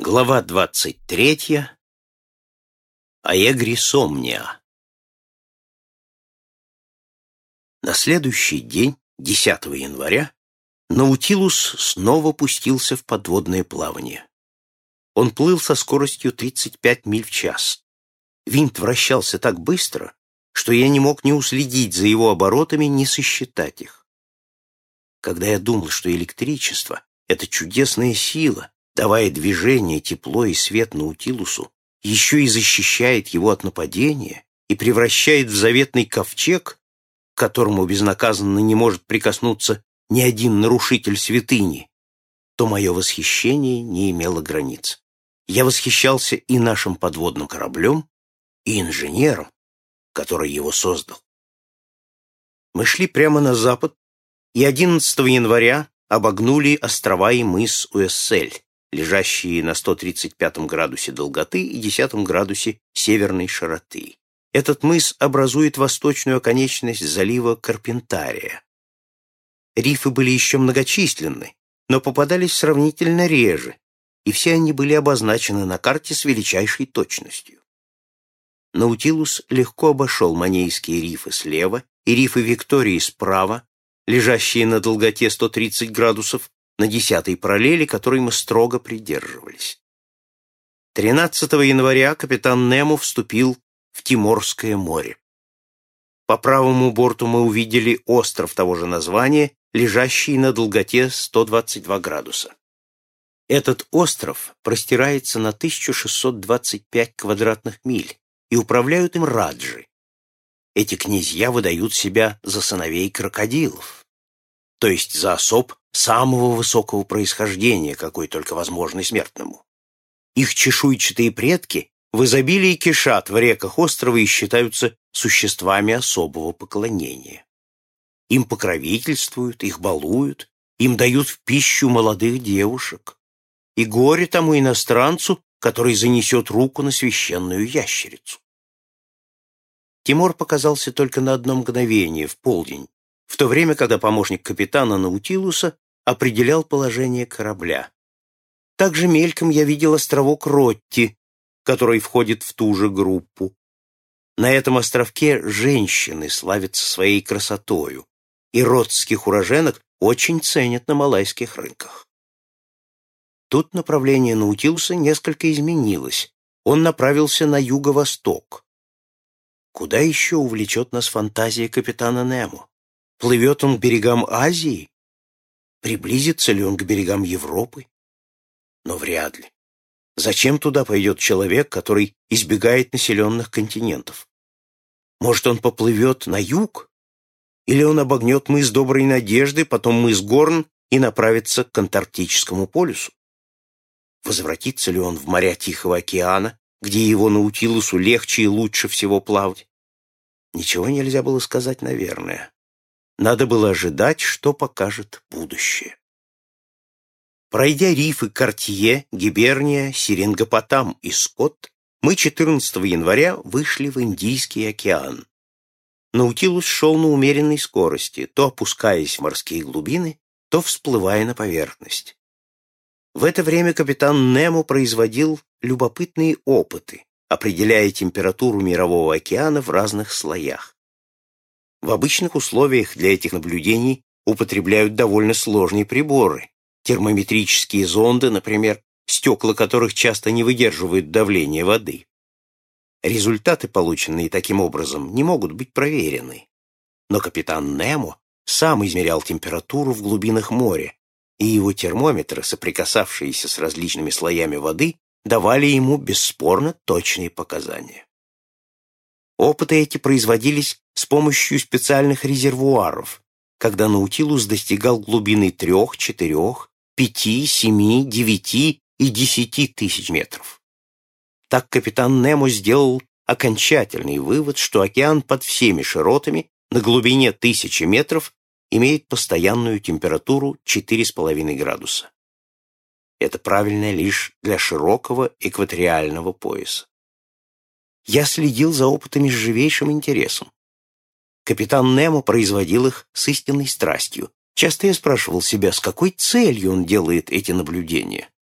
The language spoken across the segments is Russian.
Глава 23. Аэгрисомния. На следующий день, 10 января, Наутилус снова пустился в подводное плавание. Он плыл со скоростью 35 миль в час. Винт вращался так быстро, что я не мог ни уследить за его оборотами, ни сосчитать их. Когда я думал, что электричество — это чудесная сила, давая движение, тепло и свет Наутилусу, еще и защищает его от нападения и превращает в заветный ковчег, к которому безнаказанно не может прикоснуться ни один нарушитель святыни, то мое восхищение не имело границ. Я восхищался и нашим подводным кораблем, и инженером, который его создал. Мы шли прямо на запад, и 11 января обогнули острова и мыс Уэссель, лежащие на 135 градусе долготы и 10 градусе северной широты. Этот мыс образует восточную оконечность залива Карпентария. Рифы были еще многочисленны, но попадались сравнительно реже, и все они были обозначены на карте с величайшей точностью. Наутилус легко обошел Манейские рифы слева и рифы Виктории справа, лежащие на долготе 130 градусов, на 10-й параллели, которой мы строго придерживались. 13 января капитан Немо вступил в Тиморское море. По правому борту мы увидели остров того же названия, лежащий на долготе 122 градуса. Этот остров простирается на 1625 квадратных миль, и управляют им раджи. Эти князья выдают себя за сыновей крокодилов, то есть за особ самого высокого происхождения, какой только возможно смертному. Их чешуйчатые предки в изобилии кишат в реках острова и считаются существами особого поклонения. Им покровительствуют, их балуют, им дают в пищу молодых девушек. И горе тому иностранцу, который занесет руку на священную ящерицу. Тимор показался только на одно мгновение, в полдень, в то время, когда помощник капитана Наутилуса определял положение корабля. Также мельком я видел островок Ротти, который входит в ту же группу. На этом островке женщины славятся своей красотою, и ротских уроженок очень ценят на малайских рынках. Тут направление Наутилуса несколько изменилось. Он направился на юго-восток. Куда еще увлечет нас фантазия капитана Немо? Плывет он к берегам Азии? Приблизится ли он к берегам Европы? Но вряд ли. Зачем туда пойдет человек, который избегает населенных континентов? Может, он поплывет на юг? Или он обогнет мыс Доброй Надежды, потом мыс Горн и направится к Антарктическому полюсу? Возвратится ли он в моря Тихого океана, где его Наутилусу легче и лучше всего плавать? Ничего нельзя было сказать, наверное. Надо было ожидать, что покажет будущее. Пройдя рифы Кортье, Гиберния, Серингопотам и Скотт, мы 14 января вышли в Индийский океан. Наутилус шел на умеренной скорости, то опускаясь в морские глубины, то всплывая на поверхность. В это время капитан Немо производил любопытные опыты, определяя температуру мирового океана в разных слоях. В обычных условиях для этих наблюдений употребляют довольно сложные приборы, термометрические зонды, например, стекла которых часто не выдерживают давления воды. Результаты, полученные таким образом, не могут быть проверены. Но капитан Немо сам измерял температуру в глубинах моря, и его термометры, соприкасавшиеся с различными слоями воды, давали ему бесспорно точные показания. Опыты эти производились с помощью специальных резервуаров, когда Наутилус достигал глубины 3, 4, 5, 7, 9 и 10 тысяч метров. Так капитан Немо сделал окончательный вывод, что океан под всеми широтами на глубине 1000 метров имеет постоянную температуру 4,5 градуса. Это правильно лишь для широкого экваториального пояса. Я следил за опытами с живейшим интересом. Капитан Немо производил их с истинной страстью. Часто я спрашивал себя, с какой целью он делает эти наблюдения.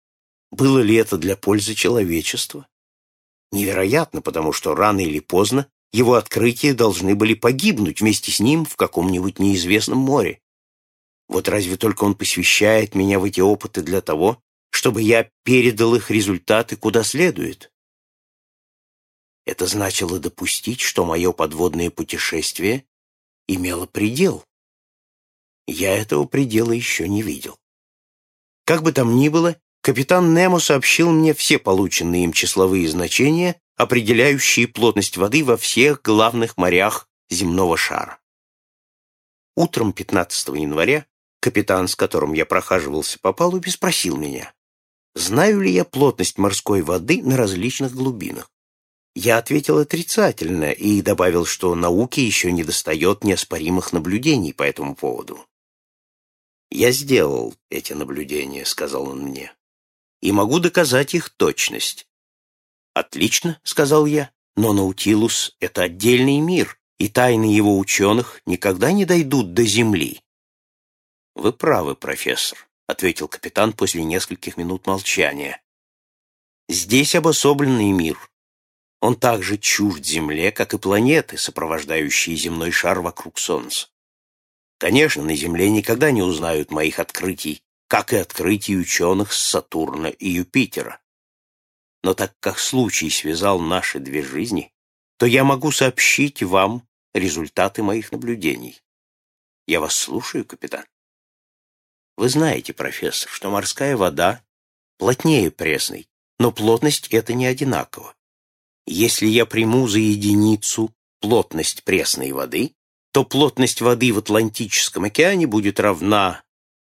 Было ли это для пользы человечества? Невероятно, потому что рано или поздно его открытия должны были погибнуть вместе с ним в каком-нибудь неизвестном море. Вот разве только он посвящает меня в эти опыты для того, чтобы я передал их результаты куда следует? Это значило допустить, что мое подводное путешествие имело предел. Я этого предела еще не видел. Как бы там ни было, капитан Немо сообщил мне все полученные им числовые значения, определяющие плотность воды во всех главных морях земного шара. Утром 15 января капитан, с которым я прохаживался по палубе, спросил меня, знаю ли я плотность морской воды на различных глубинах. Я ответил отрицательно и добавил, что науке еще недостает неоспоримых наблюдений по этому поводу. «Я сделал эти наблюдения», — сказал он мне, — «и могу доказать их точность». «Отлично», — сказал я, — «но Наутилус — это отдельный мир, и тайны его ученых никогда не дойдут до Земли». «Вы правы, профессор», — ответил капитан после нескольких минут молчания. «Здесь обособленный мир. Он так же чужд Земле, как и планеты, сопровождающие земной шар вокруг Солнца. Конечно, на Земле никогда не узнают моих открытий, как и открытий ученых с Сатурна и Юпитера. Но так как случай связал наши две жизни, то я могу сообщить вам результаты моих наблюдений. Я вас слушаю, капитан. Вы знаете, профессор, что морская вода плотнее пресной, но плотность эта не одинакова. Если я приму за единицу плотность пресной воды, то плотность воды в Атлантическом океане будет равна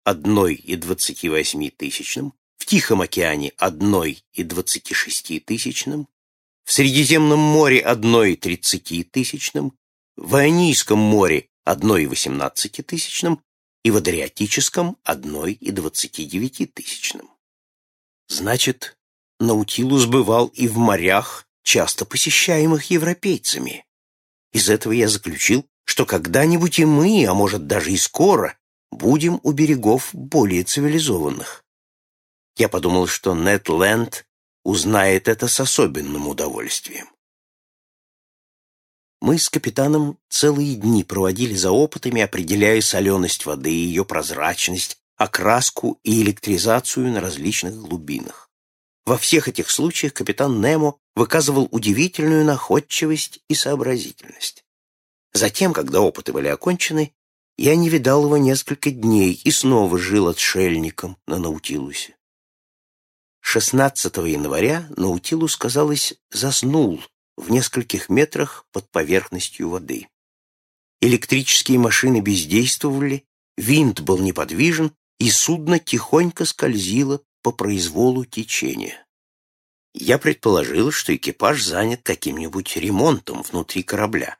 1,28, в Тихом океане 1,26, в Средиземном море 1,30, в Ионийском море 1,18 и в Адриатическом 1,29. Значит, Наутилус бывал и в морях, часто посещаемых европейцами. Из этого я заключил, что когда-нибудь и мы, а может даже и скоро, будем у берегов более цивилизованных. Я подумал, что Нед Ленд узнает это с особенным удовольствием. Мы с капитаном целые дни проводили за опытами, определяя соленость воды, ее прозрачность, окраску и электризацию на различных глубинах. Во всех этих случаях капитан Немо выказывал удивительную находчивость и сообразительность. Затем, когда опыты были окончены, я не видал его несколько дней и снова жил отшельником на Наутилусе. 16 января Наутилус, казалось, заснул в нескольких метрах под поверхностью воды. Электрические машины бездействовали, винт был неподвижен, и судно тихонько скользило по произволу течения. Я предположил, что экипаж занят каким-нибудь ремонтом внутри корабля.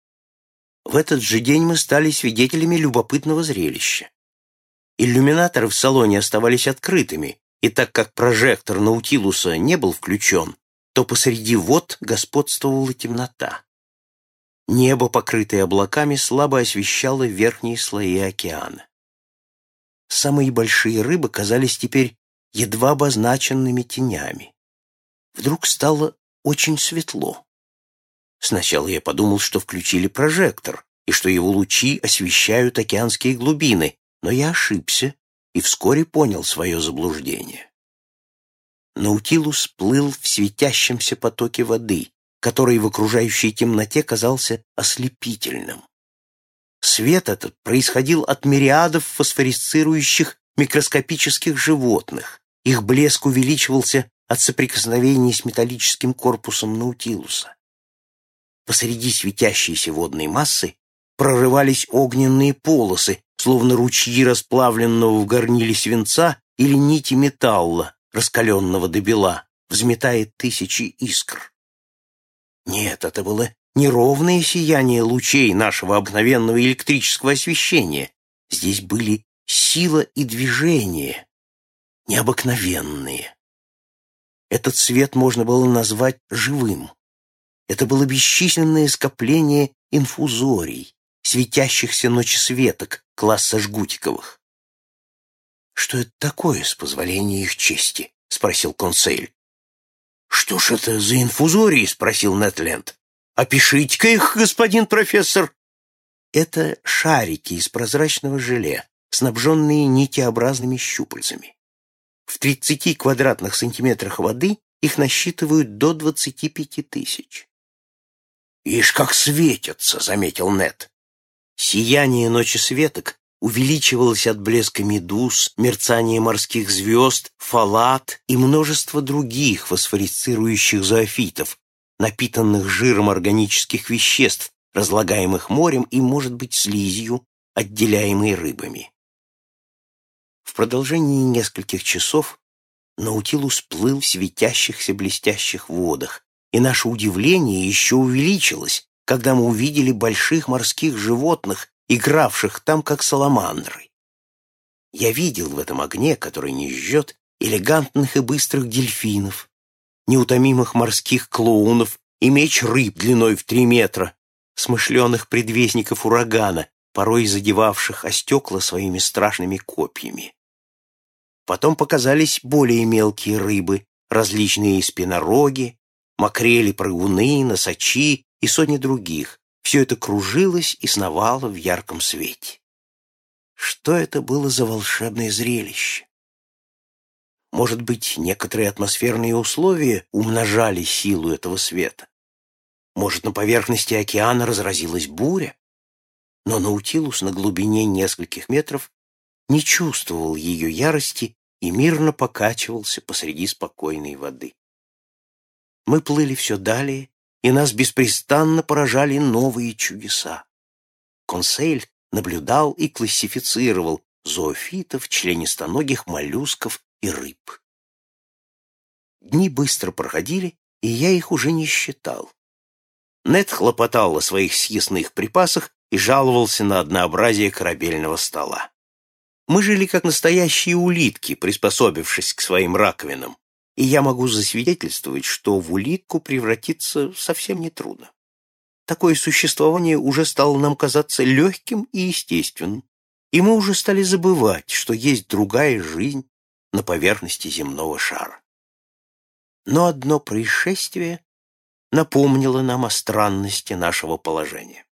В этот же день мы стали свидетелями любопытного зрелища. Иллюминаторы в салоне оставались открытыми, и так как прожектор Наутилуса не был включен, то посреди вод господствовала темнота. Небо, покрытое облаками, слабо освещало верхние слои океана. Самые большие рыбы казались теперь едва обозначенными тенями. Вдруг стало очень светло. Сначала я подумал, что включили прожектор, и что его лучи освещают океанские глубины, но я ошибся и вскоре понял свое заблуждение. Наутилус плыл в светящемся потоке воды, который в окружающей темноте казался ослепительным. Свет этот происходил от мириадов фосфорисцирующих микроскопических животных. Их блеск увеличивался от соприкосновения с металлическим корпусом Наутилуса. Посреди светящейся водной массы прорывались огненные полосы, словно ручьи расплавленного в горниле свинца или нити металла, раскаленного до бела, взметая тысячи искр. Нет, это было не ровное сияние лучей нашего обыкновенного электрического освещения. Здесь были сила и движение, необыкновенные. Этот свет можно было назвать живым. Это было бесчисленное скопление инфузорий, светящихся ночесветок класса Жгутиковых. «Что это такое, с позволения их чести?» — спросил спросил Консель. «Что ж это за инфузории?» — спросил Нед Ленд. «Опишите-ка их, господин профессор». Это шарики из прозрачного желе, снабженные нитеобразными щупальцами. В 30 квадратных сантиметрах воды их насчитывают до 25 тысяч. «Ишь, как светятся!» — заметил Нед. Сияние ночесветок увеличивалось от блеска медуз, мерцания морских звезд, фалат и множества других фосфорицирующих зоофитов, напитанных жиром органических веществ, разлагаемых морем и, может быть, слизью, отделяемой рыбами. В продолжении нескольких часов Наутилус плыл в светящихся блестящих водах, и наше удивление еще увеличилось, когда мы увидели больших морских животных, игравших там, как саламандры. Я видел в этом огне, который не жжет, элегантных и быстрых дельфинов, неутомимых морских клоунов и меч рыб длиной в 3 метра, смышленых предвестников урагана, порой задевавших о стекла своими страшными копьями. Потом показались более мелкие рыбы, различные спинороги, макрели, прыгуны, носачи и сотни других. Все это кружилось и сновало в ярком свете. Что это было за волшебное зрелище? Может быть, некоторые атмосферные условия умножали силу этого света? Может, на поверхности океана разразилась буря? Но Наутилус на глубине нескольких метров не чувствовал ее ярости и мирно покачивался посреди спокойной воды. Мы плыли все далее, и нас беспрестанно поражали новые чудеса. Консель наблюдал и классифицировал зоофитов, членистоногих моллюсков и рыб. Дни быстро проходили, и я их уже не считал. Нед хлопотал о своих съестных припасах и жаловался на однообразие корабельного стола. Мы жили как настоящие улитки, приспособившись к своим раковинам, и я могу засвидетельствовать, что в улитку превратиться совсем нетрудно. Такое существование уже стало нам казаться легким и естественным, и мы уже стали забывать, что есть другая жизнь на поверхности земного шара. Но одно происшествие напомнило нам о странности нашего положения.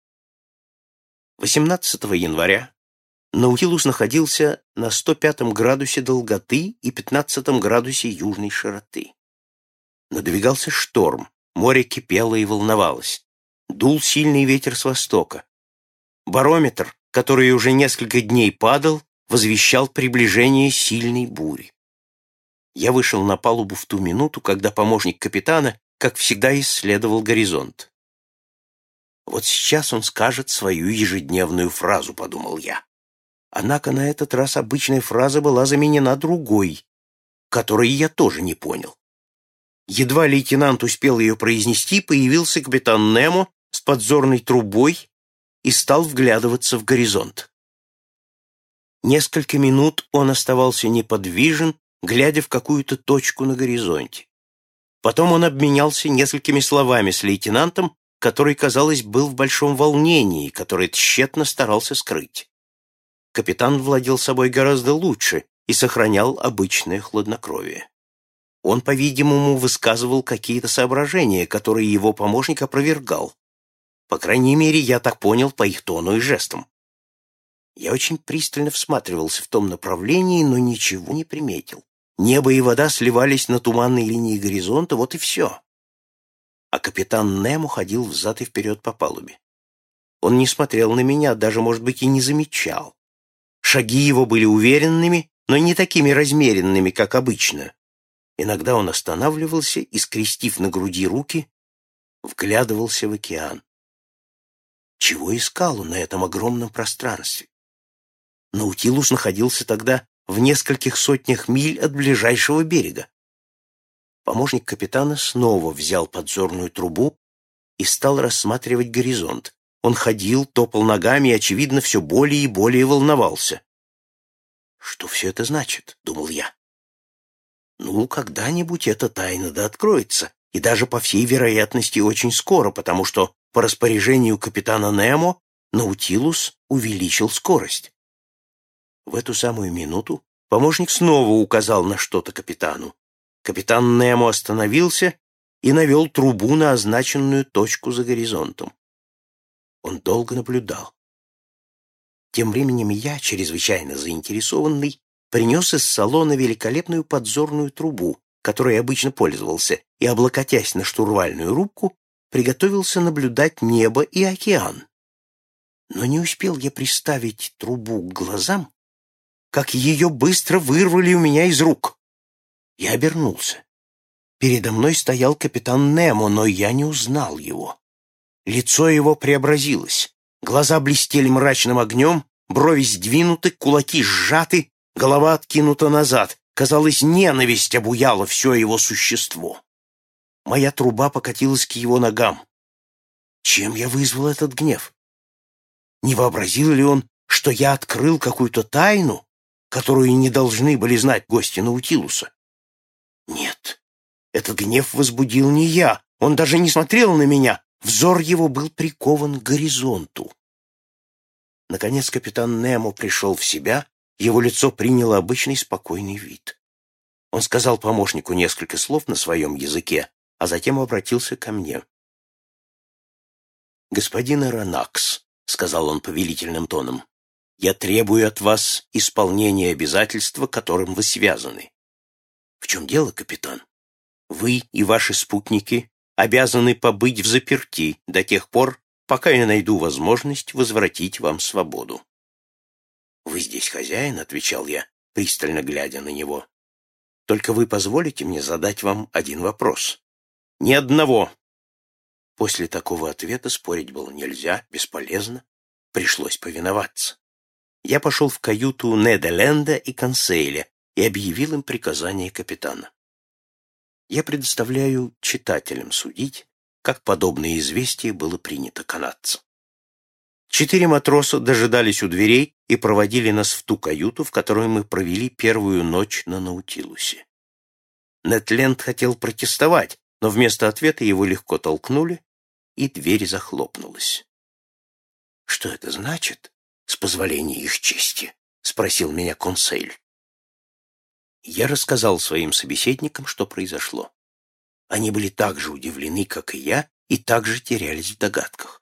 18 января Наутилус находился на 105 градусе долготы и 15 градусе южной широты. Надвигался шторм, море кипело и волновалось. Дул сильный ветер с востока. Барометр, который уже несколько дней падал, возвещал приближение сильной бури. Я вышел на палубу в ту минуту, когда помощник капитана, как всегда, исследовал горизонт. «Вот сейчас он скажет свою ежедневную фразу», — подумал я. Однако на этот раз обычная фраза была заменена другой, которой я тоже не понял. Едва лейтенант успел ее произнести, появился капитан Немо с подзорной трубой и стал вглядываться в горизонт. Несколько минут он оставался неподвижен, глядя в какую-то точку на горизонте. Потом он обменялся несколькими словами с лейтенантом, который, казалось, был в большом волнении, которое тщетно старался скрыть. Капитан владел собой гораздо лучше и сохранял обычное хладнокровие. Он, по-видимому, высказывал какие-то соображения, которые его помощник опровергал. По крайней мере, я так понял по их тону и жестам. Я очень пристально всматривался в том направлении, но ничего не приметил. Небо и вода сливались на туманной линии горизонта, вот и все. А капитан Немо ходил взад и вперед по палубе. Он не смотрел на меня, даже, может быть, и не замечал. Шаги его были уверенными, но не такими размеренными, как обычно. Иногда он останавливался и, скрестив на груди руки, вглядывался в океан. Чего искал он на этом огромном пространстве? Наутилус находился тогда в нескольких сотнях миль от ближайшего берега. Помощник капитана снова взял подзорную трубу и стал рассматривать горизонт. Он ходил, топал ногами и, очевидно, все более и более волновался. «Что все это значит?» — думал я. «Ну, когда-нибудь эта тайна да откроется, и даже, по всей вероятности, очень скоро, потому что по распоряжению капитана Немо Наутилус увеличил скорость». В эту самую минуту помощник снова указал на что-то капитану. Капитан Немо остановился и навел трубу на означенную точку за горизонтом. Он долго наблюдал. Тем временем я, чрезвычайно заинтересованный, принес из салона великолепную подзорную трубу, которой обычно пользовался, и, облокотясь на штурвальную рубку, приготовился наблюдать небо и океан. Но не успел я приставить трубу к глазам, как ее быстро вырвали у меня из рук. Я обернулся. Передо мной стоял капитан Немо, но я не узнал его. Лицо его преобразилось. Глаза блестели мрачным огнем, брови сдвинуты, кулаки сжаты, голова откинута назад. Казалось, ненависть обуяла все его существо. Моя труба покатилась к его ногам. Чем я вызвал этот гнев? Не вообразил ли он, что я открыл какую-то тайну, которую не должны были знать гости Наутилуса? Нет, этот гнев возбудил не я. Он даже не смотрел на меня. Взор его был прикован к горизонту. Наконец капитан Немо пришел в себя, его лицо приняло обычный спокойный вид. Он сказал помощнику несколько слов на своем языке, а затем обратился ко мне. «Господин Аронакс», — сказал он повелительным тоном, — «я требую от вас исполнения обязательства, которым вы связаны». «В чем дело, капитан?» «Вы и ваши спутники обязаны побыть в заперти до тех пор, пока я найду возможность возвратить вам свободу». «Вы здесь хозяин?» — отвечал я, пристально глядя на него. «Только вы позволите мне задать вам один вопрос?» «Ни одного!» После такого ответа спорить было нельзя, бесполезно. Пришлось повиноваться. Я пошел в каюту Неда Ленда и Консейля и объявил им приказание капитана. Я предоставляю читателям судить, как подобное известие было принято канадцам. 4 матроса дожидались у дверей и проводили нас в ту каюту, в которой мы провели первую ночь на Наутилусе. Нед Ленд хотел протестовать, но вместо ответа его легко толкнули, и дверь захлопнулась. «Что это значит, с позволения их чести?» — спросил меня Консейль. Я рассказал своим собеседникам, что произошло. Они были так же удивлены, как и я, и так же терялись в догадках.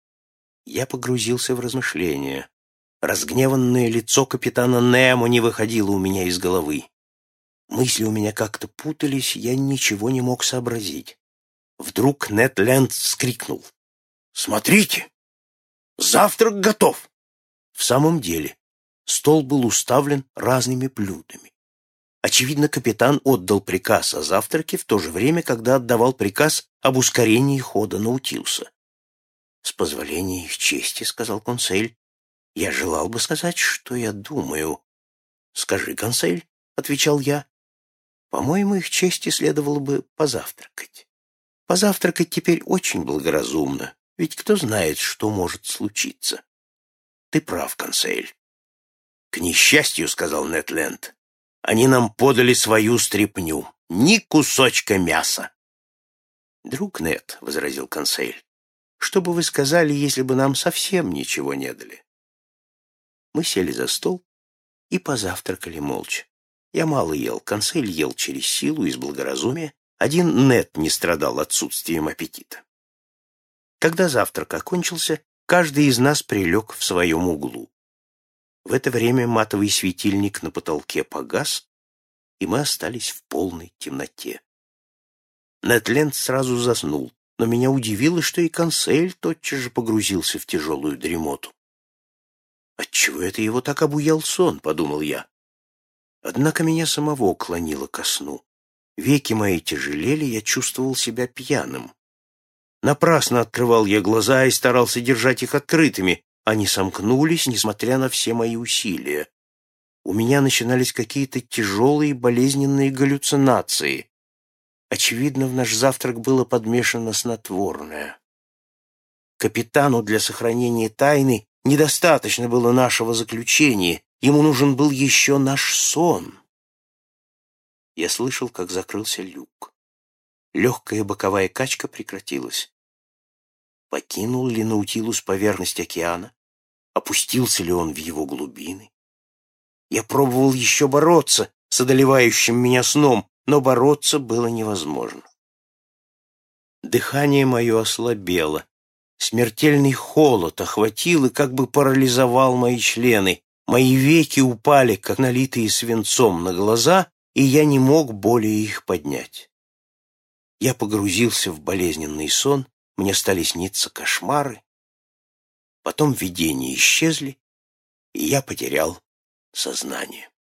Я погрузился в размышления. Разгневанное лицо капитана Немо не выходило у меня из головы. Мысли у меня как-то путались, я ничего не мог сообразить. Вдруг Нед Ленд вскрикнул. «Смотрите! Завтрак готов!» В самом деле, стол был уставлен разными блюдами. Очевидно, капитан отдал приказ о завтраке в то же время, когда отдавал приказ об ускорении хода Наутилуса. «С позволения их чести», — сказал Консель, — «я желал бы сказать, что я думаю». «Скажи, Консель», — отвечал я, — «по-моему, их чести следовало бы позавтракать. Позавтракать теперь очень благоразумно, ведь кто знает, что может случиться». «Ты прав, Консель». «К несчастью, — сказал Нед Ленд, — они нам подали свою стряпню, ни кусочка мяса». «Друг Нед, — возразил Консель, — что бы вы сказали, если бы нам совсем ничего не дали?» Мы сели за стол и позавтракали молча. Я мало ел, Консель ел через силу, из благоразумия. Один Нед не страдал отсутствием аппетита. Когда завтрак окончился, каждый из нас прилег в своем углу. В это время матовый светильник на потолке погас, и мы остались в полной темноте. Нед Ленд сразу заснул, но меня удивило, что и Консель тотчас же погрузился в тяжелую дремоту. «Отчего это его так обуял сон?» — подумал я. Однако меня самого клонило ко сну. Веки мои тяжелели, я чувствовал себя пьяным. Напрасно открывал я глаза и старался держать их открытыми. Они сомкнулись, несмотря на все мои усилия. У меня начинались какие-то тяжелые болезненные галлюцинации. Очевидно, в наш завтрак было подмешано снотворное. Капитану для сохранения тайны недостаточно было нашего заключения, ему нужен был еще наш сон. Я слышал, как закрылся люк. Легкая боковая качка прекратилась. Покинул ли Наутилус поверхность океана? Опустился ли он в его глубины? Я пробовал еще бороться с одолевающим меня сном, но бороться было невозможно. Дыхание мое ослабело, смертельный холод охватил и как бы парализовал мои члены, мои веки упали, как налитые свинцом, на глаза, и я не мог более их поднять. Я погрузился в болезненный сон, мне стали сниться кошмары, потом видения исчезли, и я потерял сознание.